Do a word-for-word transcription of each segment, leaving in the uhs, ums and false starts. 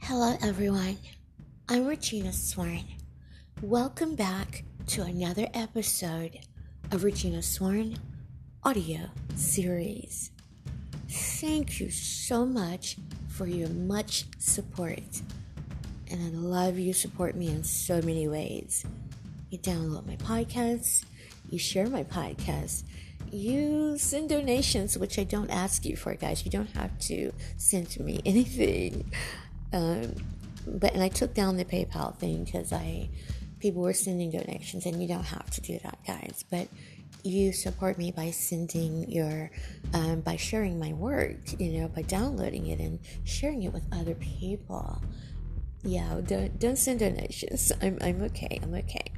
Hello, everyone. I'm Regina Sworn. Welcome back to another episode of Regina Sworn audio series. Thank you so much for your much support. And I love you support me in so many ways. You download my podcasts, you share my podcasts, you send donations, which I don't ask you for, guys. You don't have to send me anything. Um, but and I took down the PayPal thing because I people were sending donations, and you don't have to do that, guys. But you support me by sending your, um, by sharing my work, you know, by downloading it and sharing it with other people. Yeah, don't don't send donations. I'm I'm okay. I'm okay.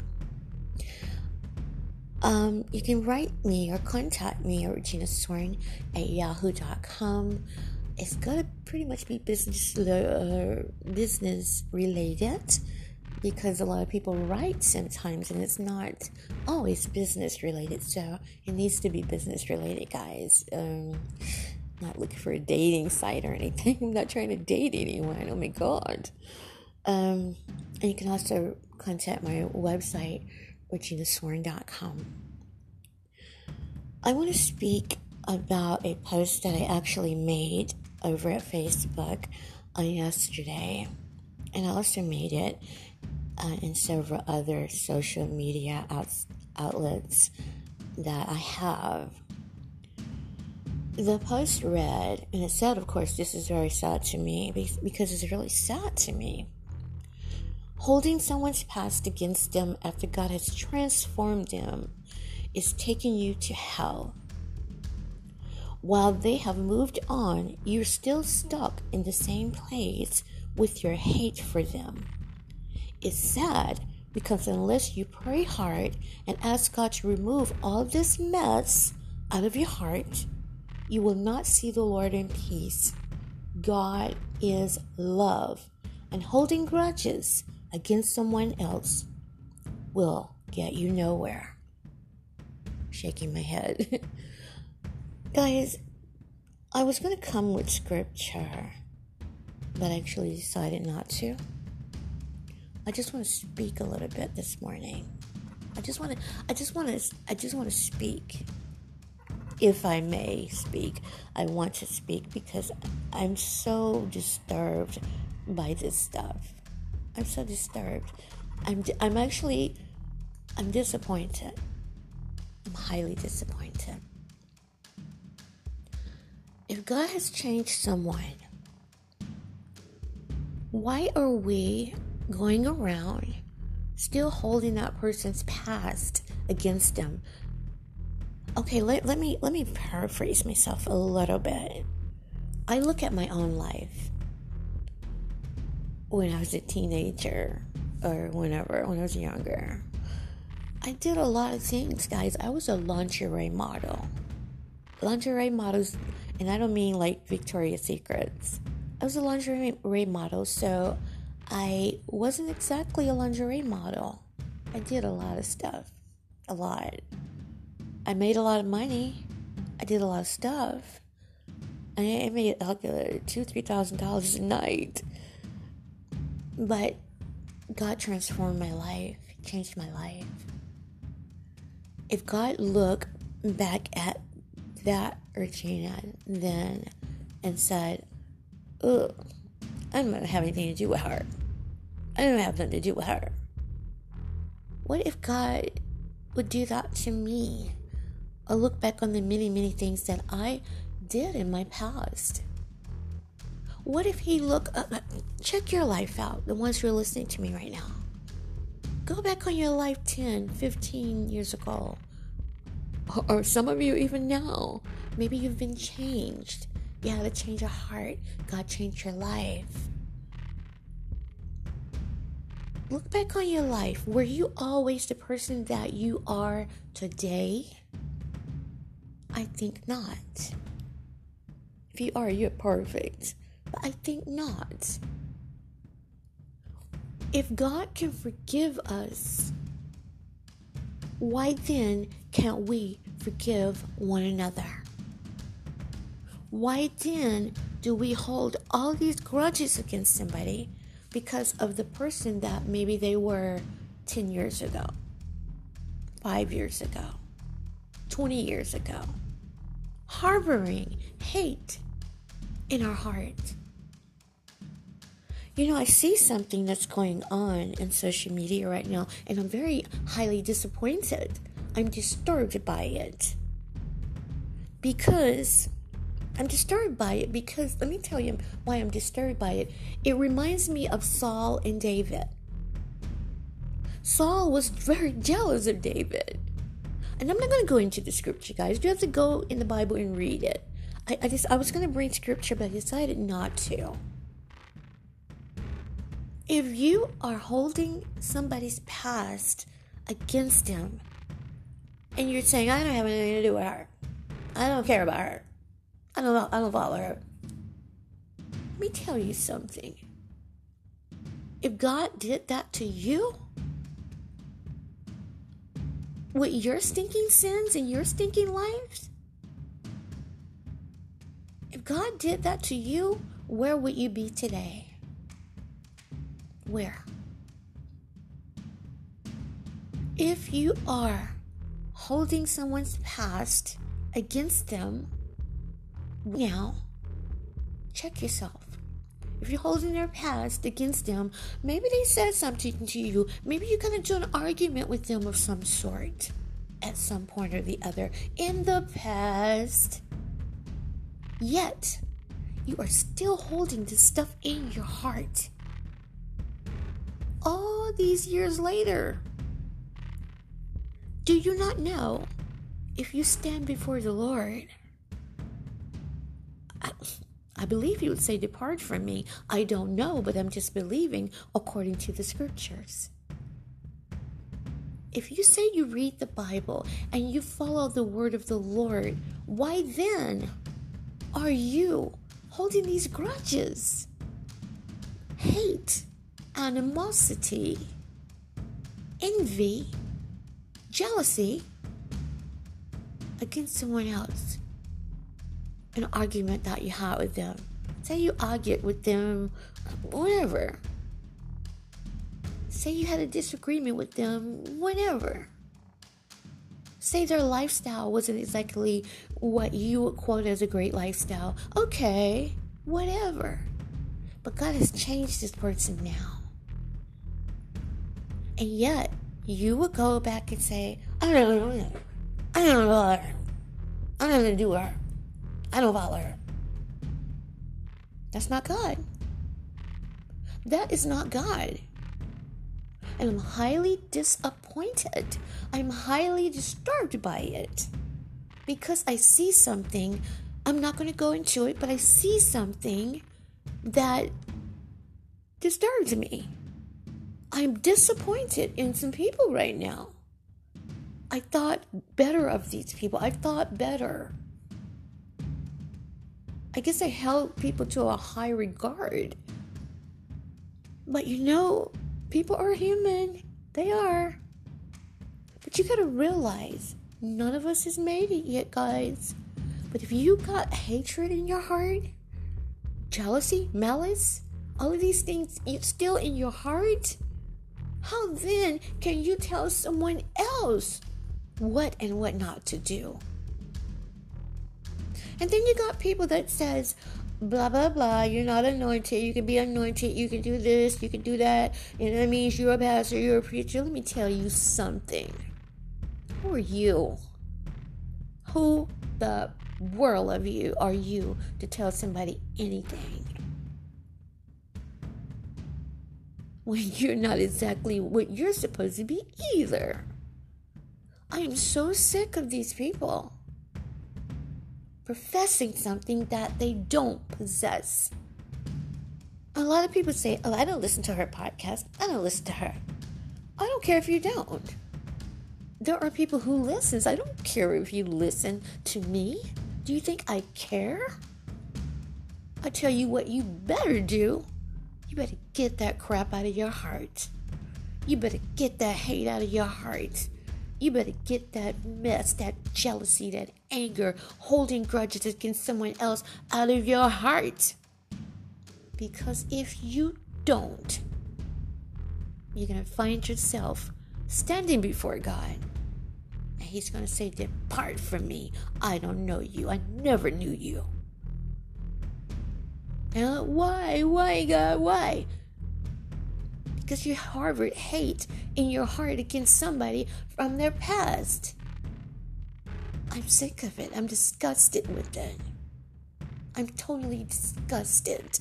Um, you can write me or contact me at regina sworn at yahoo dot com. It's gotta pretty much be business uh, business related, because a lot of people write sometimes and it's not always business related. So it needs to be business related, guys. Um, not looking for a dating site or anything. I'm not trying to date anyone. Oh my god. Um, and you can also contact my website, regina sworn dot com. I want to speak about a post that I actually made over at Facebook on yesterday, and I also made it uh, in several other social media outs- outlets that I have. The post read, and it said, of course, this is very sad to me because it's really sad to me. Holding someone's past against them after God has transformed them is taking you to hell. While they have moved on, you're still stuck in the same place with your hate for them. It's sad because unless you pray hard and ask God to remove all this mess out of your heart, you will not see the Lord in peace. God is love, and holding grudges against someone else will get you nowhere. Shaking my head. Guys, I was going to come with scripture, but I actually decided not to. I just want to speak a little bit this morning. I just want to, I just want to, I just want to speak. If I may speak, I want to speak because I'm so disturbed by this stuff. I'm so disturbed. I'm, I'm actually, I'm disappointed. I'm highly disappointed. If God has changed someone, why are we going around still holding that person's past against them? Okay, let, let me let me paraphrase myself a little bit. I look at my own life when I was a teenager or whenever, when I was younger. I did a lot of things, guys. I was a lingerie model. Lingerie models, and I don't mean like Victoria's Secrets. I was a lingerie model, so I wasn't exactly a lingerie model. I did a lot of stuff. A lot. I made a lot of money. I did a lot of stuff. And I made like uh, two, three thousand dollars a night. But God transformed my life, changed my life. If God looked back at that Regina then and said, ugh, I don't have anything to do with her. I don't have nothing to do with her. What if God would do that to me? Or look back on the many, many things that I did in my past? What if he look uh, check your life out, the ones who are listening to me right now. Go back on your life ten, fifteen years ago. Or some of you even now. Maybe you've been changed. You had a change of heart. God changed your life. Look back on your life. Were you always the person that you are today? I think not. If you are, you're perfect. But I think not. If God can forgive us, why then can't we forgive one another? Why then do we hold all these grudges against somebody because of the person that maybe they were ten years ago, five years ago, twenty years ago. Harboring hate in our heart. You know, I see something that's going on in social media right now, and I'm very highly disappointed. I'm disturbed by it. Because, I'm disturbed by it because, let me tell you why I'm disturbed by it. It reminds me of Saul and David. Saul was very jealous of David. And I'm not going to go into the scripture, guys. You have to go in the Bible and read it. I, I just I was going to bring scripture, but I decided not to. If you are holding somebody's past against them, and you're saying, I don't have anything to do with her, I don't care about her, I don't I don't follow her. Let me tell you something. If God did that to you, with your stinking sins and your stinking lives, if God did that to you, where would you be today? Where? If you are holding someone's past against them, now, check yourself. If you're holding their past against them, maybe they said something to you. Maybe you got into an argument with them of some sort at some point or the other in the past. Yet, you are still holding this stuff in your heart. All these years later, do you not know if you stand before the Lord? I, I believe he would say, depart from me. I don't know, but I'm just believing according to the scriptures. If you say you read the Bible and you follow the word of the Lord, why then are you holding these grudges, hate, animosity, envy, jealousy against someone else? An argument that you had with them. Say you argued with them, whatever. Say you had a disagreement with them, whatever. Say their lifestyle wasn't exactly what you would quote as a great lifestyle. Okay, whatever. But God has changed this person now. And yet, you would go back and say, I don't know, I don't know her. I don't know what to do with her. I don't follow her. That's not God. That is not God. And I'm highly disappointed. I'm highly disturbed by it. Because I see something, I'm not going to go into it, but I see something that disturbs me. I'm disappointed in some people right now. I thought better of these people. I thought better. I guess I held people to a high regard. But you know, people are human. They are. But you gotta realize, none of us has made it yet, guys. But if you got hatred in your heart, jealousy, malice, all of these things still in your heart, how then can you tell someone else what and what not to do? And then you got people that says, blah, blah, blah, you're not anointed, you can be anointed, you can do this, you can do that, and that means you're a pastor, you're a preacher. Let me tell you something. Who are you? Who the world of you are you to tell somebody anything? When you're not exactly what you're supposed to be either. I am so sick of these people professing something that they don't possess. A lot of people say, oh, I don't listen to her podcast. I don't listen to her. I don't care if you don't. There are people who listen. I don't care if you listen to me. Do you think I care? I tell you what you better do. You better get that crap out of your heart. You better get that hate out of your heart. You better get that mess, that jealousy, that anger, holding grudges against someone else out of your heart. Because if you don't, you're going to find yourself standing before God. And he's going to say, depart from me. I don't know you. I never knew you. And why? Why, God? Why? Because you harbored hate in your heart against somebody from their past. I'm sick of it. I'm disgusted with it. I'm totally disgusted.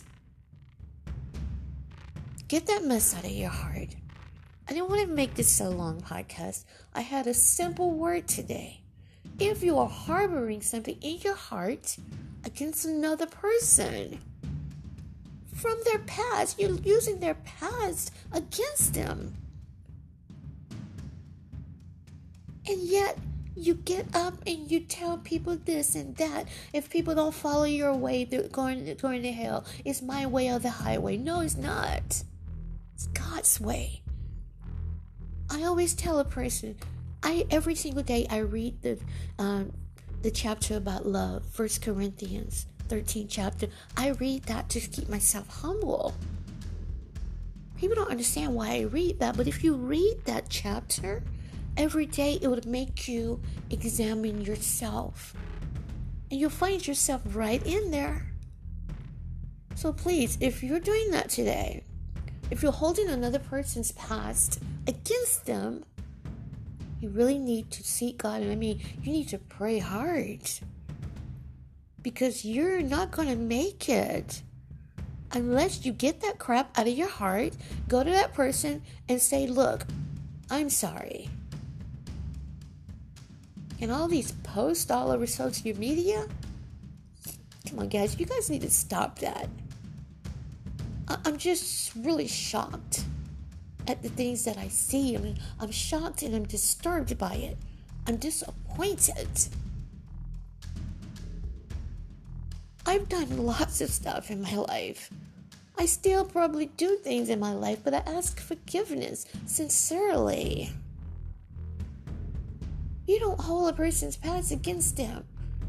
Get that mess out of your heart. I didn't want to make this a long podcast. I had a simple word today. If you are harboring something in your heart against another person from their past, you're using their past against them. And yet, you get up and you tell people this and that. If people don't follow your way, they're going, going to hell. It's my way or the highway. No, it's not. It's God's way. I always tell a person, I every single day I read the um, the chapter about love, First Corinthians thirteen chapter. I read that to keep myself humble. People don't understand why I read that, but if you read that chapter every day, it would make you examine yourself. And you'll find yourself right in there. So please, if you're doing that today, if you're holding another person's past against them, you really need to seek God. I mean, you need to pray hard. Because you're not going to make it unless you get that crap out of your heart, go to that person and say, look, I'm sorry. And all these posts all over social media, come on guys, you guys need to stop that. I- I'm just really shocked at the things that I see. I mean, I'm shocked and I'm disturbed by it. I'm disappointed. I've done lots of stuff in my life. I still probably do things in my life, but I ask forgiveness sincerely. You don't hold a person's past against them.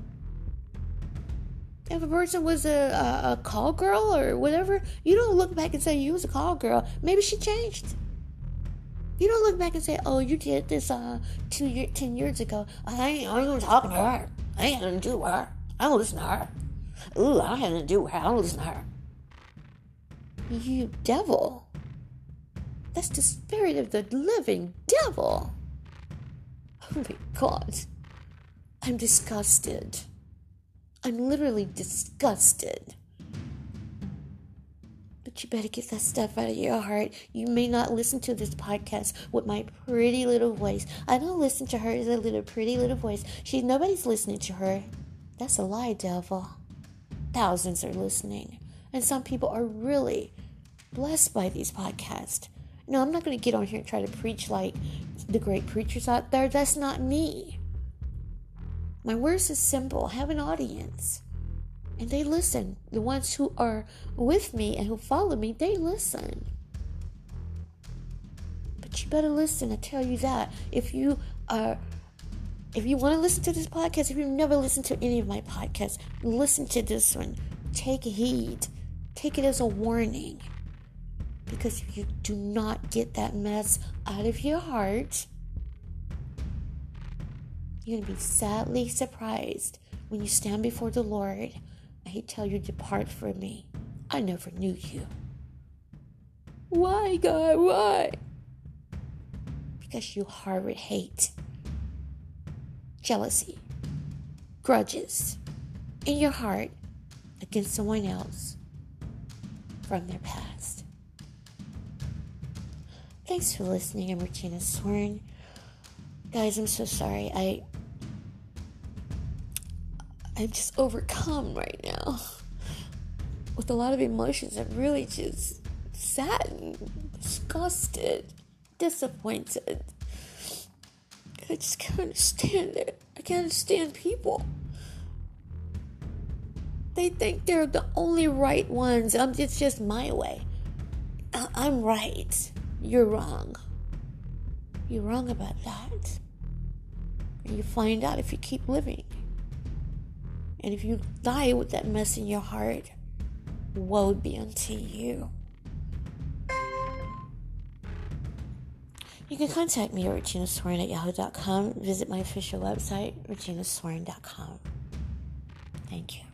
If a person was a, a, a call girl or whatever, you don't look back and say you was a call girl. Maybe she changed. You don't look back and say, oh, you did this uh two year, ten years ago. I ain't, I ain't even talking to her. I ain't gonna do her. I don't listen to her. Ooh, I don't have nothing to do with her. I don't listen to her. You devil. That's the spirit of the living devil. Oh my God. I'm disgusted. I'm literally disgusted. But you better get that stuff out of your heart. You may not listen to this podcast with my pretty little voice. I don't listen to her as a little pretty little voice. She nobody's listening to her. That's a lie, devil. Thousands are listening. And some people are really blessed by these podcasts. No, I'm not going to get on here and try to preach like the great preachers out there. That's not me. My words is simple. Have an audience. And they listen. The ones who are with me and who follow me, they listen. But you better listen. I tell you that. If you are, if you want to listen to this podcast, if you've never listened to any of my podcasts, listen to this one. Take heed. Take it as a warning. Because if you do not get that mess out of your heart, you're going to be sadly surprised when you stand before the Lord and He tell you, depart from me. I never knew you. Why, God? Why? Because you harbored hate, jealousy, grudges in your heart against someone else from their past. Thanks for listening. I'm Regina Sworn. Guys, I'm so sorry. I, I'm just overcome right now with a lot of emotions. I'm really just saddened, disgusted, disappointed. I just can't understand it. I can't understand people. They think they're the only right ones. I'm, it's just my way. I, I'm right. You're wrong. You're wrong about that. And you find out if you keep living. And if you die with that mess in your heart, woe be unto you. You can contact me at regina swain at yahoo dot com. Visit my official website, regina swain dot com. Thank you.